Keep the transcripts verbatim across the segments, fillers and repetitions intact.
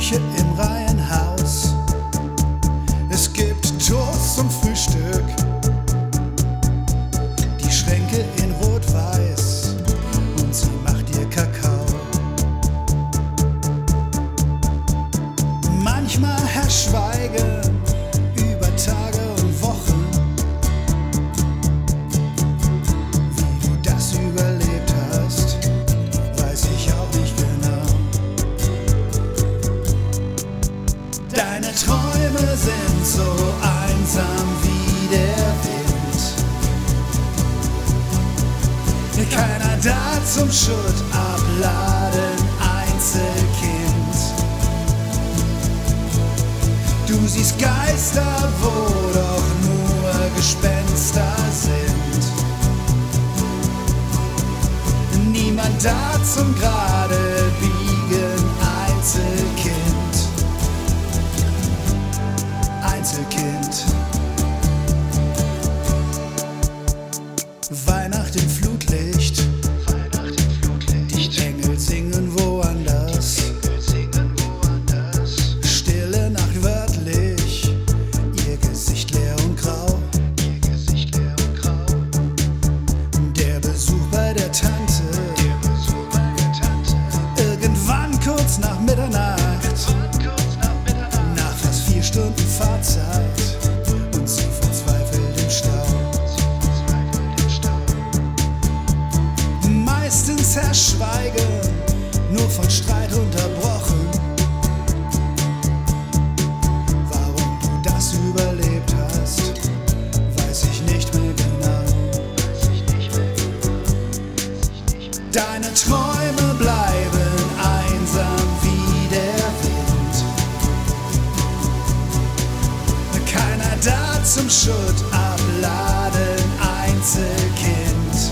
Küche im Reihenhaus. Es gibt Toast zum Frühstück, die Schränke in Rot-Weiß und sie macht ihr Kakao. Manchmal herrscht Schweigen über Tage und Wochen. Wie du das überlebt hast, weiß ich auch nicht genau. Deine Träume sind so einsam wie der Wind. Keiner da zum Schutt abladen, Einzelkind. Du siehst Geister, wo doch nur Gespenster sind. Niemand da zum gerade biegen, Einzelkind. Einzelkind. Weihnacht im Flutlicht. Die Engel singen woanders. Stille Nacht wörtlich. Ihr Gesicht leer und grau. Der Besuch bei der Tante. Irgendwann kurz nach Mitternacht. Nach fast vier Stunden Fahrzeit. Und sie verzweifelt im Stau. Meistens herrscht Schweigen, nur von Streit unterbrochen. Warum du das überlebt hast, weiß ich nicht mehr genau. Deine Träume bleiben einsam wie der Wind. Keiner da zum Schutt abladen, Einzelkind.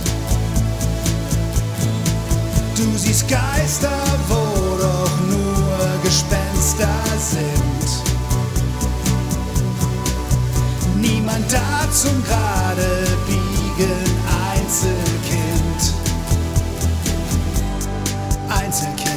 Du siehst Geister, wo doch nur Gespenster sind. Niemand da zum gerade biegen, Einzelkind. Einzelkind.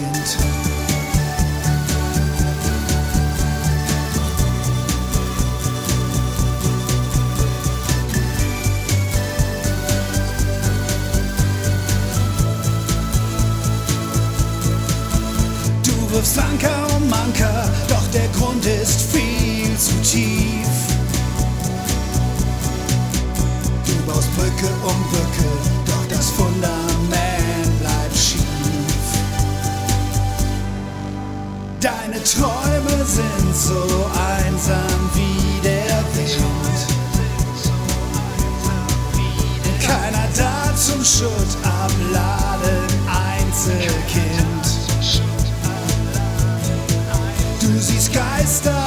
Du wirfst Anker um Anker, doch der Grund ist viel zu tief. Du baust Brücke um Brücke, doch das Fundament bleibt schief. Deine Träume sind so einsam wie der Wind. Keiner da zum Schutt abladen, Einzelkind. Du siehst Geister,